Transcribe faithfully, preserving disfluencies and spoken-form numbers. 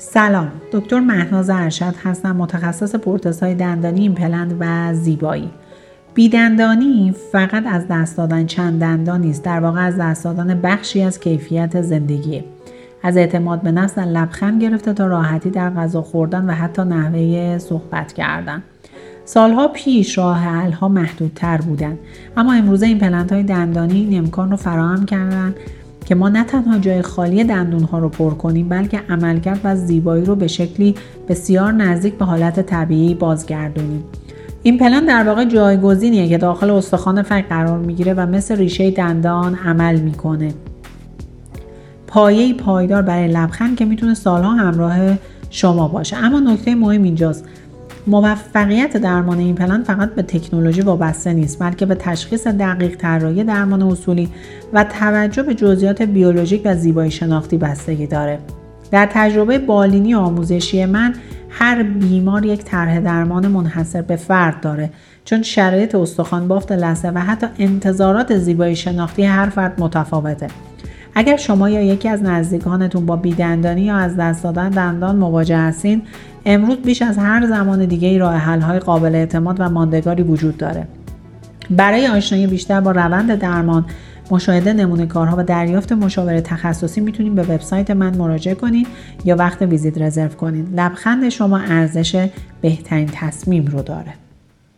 سلام، دکتر مهناز ارشد هستم، متخصص پروتزهای دندانی، ایمپلنت و زیبایی. بیدندانی فقط از دست دادن چند دندان نیست، در واقع از دست دادن بخشی از کیفیت زندگی. از اعتماد به نفس و لبخند گرفته تا راحتی در غذا خوردن و حتی نحوه صحبت کردن. سالها پیش راه حل‌ها محدودتر بودند، اما امروزه ایمپلنت های دندانی این امکان رو فراهم کردن که ما نه تنها جای خالی دندون‌ها رو پر کنیم، بلکه عملکرد و زیبایی رو به شکلی بسیار نزدیک به حالت طبیعی بازگردونیم. ایمپلنت در واقع جایگزینیه که داخل استخوان فک قرار میگیره و مثل ریشه دندان عمل میکنه. پایه‌ای پایدار برای لبخند که میتونه سالها همراه شما باشه. اما نکته مهم اینجاست، موفقیت درمان ایمپلنت فقط به تکنولوژی وابسته نیست، بلکه به تشخیص دقیق، طراحی درمان اصولی و توجه به جزئیات بیولوژیک و زیبایی شناختی بستگی داره. در تجربه بالینی و آموزشی من، هر بیمار یک طرح درمان منحصر به فرد داره، چون شرایط استخوان، بافت لثه و حتی انتظارات زیبایی شناختی هر فرد متفاوته. اگر شما یا یکی از نزدیکانتون با بیدندانی یا از دست دادن دندان مواجه هستین، امروز بیش از هر زمان دیگه راه حل‌های قابل اعتماد و ماندگاری وجود داره. برای آشنایی بیشتر با روند درمان، مشاهده نمونه کارها و دریافت مشاوره تخصصی میتونید به وبسایت من مراجعه کنید یا وقت ویزیت رزرو کنید. لبخند شما ارزش بهترین تصمیم رو داره.